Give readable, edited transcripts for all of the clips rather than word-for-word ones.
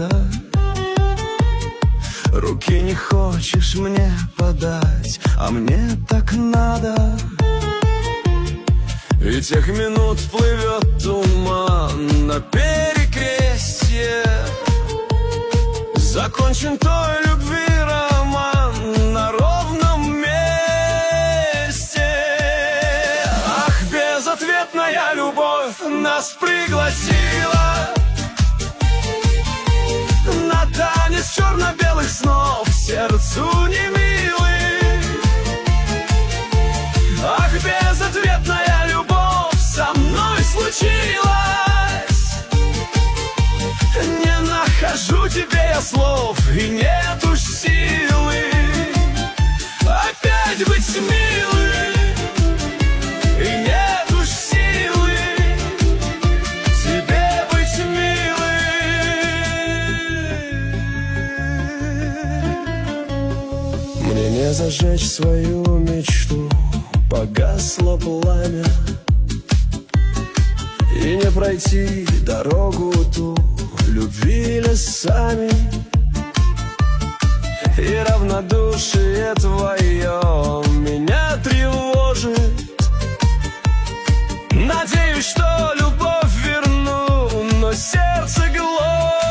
надо. Руки не хочешь мне подать, а мне так надо. И тех минут плывет туман на перекрестье. Закончен той любви роман на ровном месте. Ах, безответная любовь нас пригласила на танец черно-белых снов, сердцу немилый. Ах, безответная любовь со мной случилась. Не нахожу тебе я слов, и нет уж силы опять быть милой. И нет уж силы тебе быть милой. Мне не зажечь свою мечту, погасло пламя, и не пройти дорогу ту любви лесами. И равнодушие твое меня тревожит. Надеюсь, что любовь верну, но сердце гложет.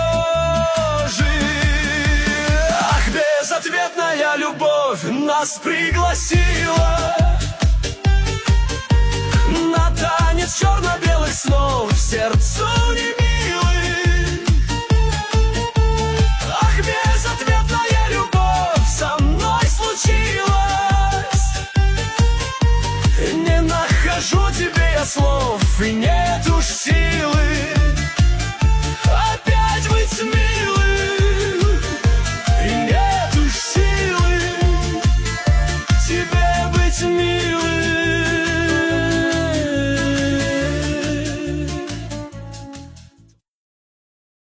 Ах, безответная любовь нас пригласила на танец черно-белых снов, сердцу немилый. Ах, безответная любовь со мной случилась. Не нахожу тебе я слов, и нет уж